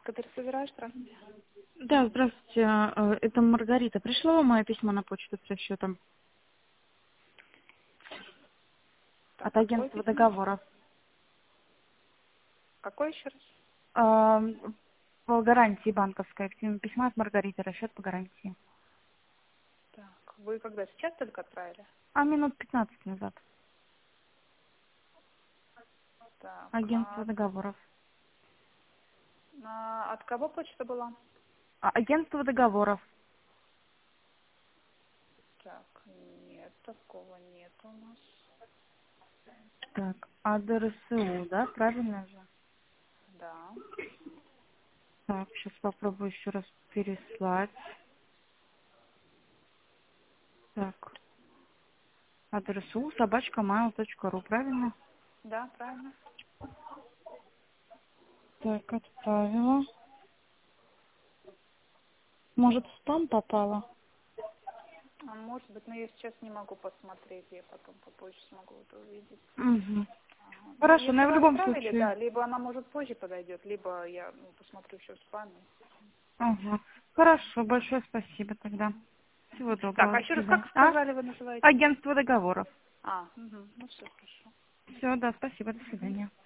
Который собираешь, здравствуйте. Да, здравствуйте. Это Маргарита. Пришло вам мое письмо на почту с расчетом Так, от какое агентства письмо? договоров. Какое еще раз? А, По гарантии банковской. Письмо от Маргариты. Расчет по гарантии. Так, вы когда сейчас только отправили? Минут 15 назад. Так, Агентство договоров. от кого почта была? Агентство договоров. Так, нет, такого нет у нас. Так, АДРСУ, да? Правильно же? Да. Так, сейчас попробую еще раз переслать. Так, АДРСУ, @mail.ru, правильно? Да, правильно. Так, отправила. Может, в спам попало? Может быть, но я сейчас не могу посмотреть, я потом попозже смогу это увидеть. Угу. Ага. Ну, Хорошо, но если я в вы любом отправили, случае. да, либо она может позже подойдет, либо я посмотрю еще в спаме. Ага. Хорошо, большое спасибо тогда. Всего Так, доброго, а до еще раз, свидания. как сказали, вы называетесь? Агентство договоров. Ну все, хорошо. Все, да, спасибо, до свидания.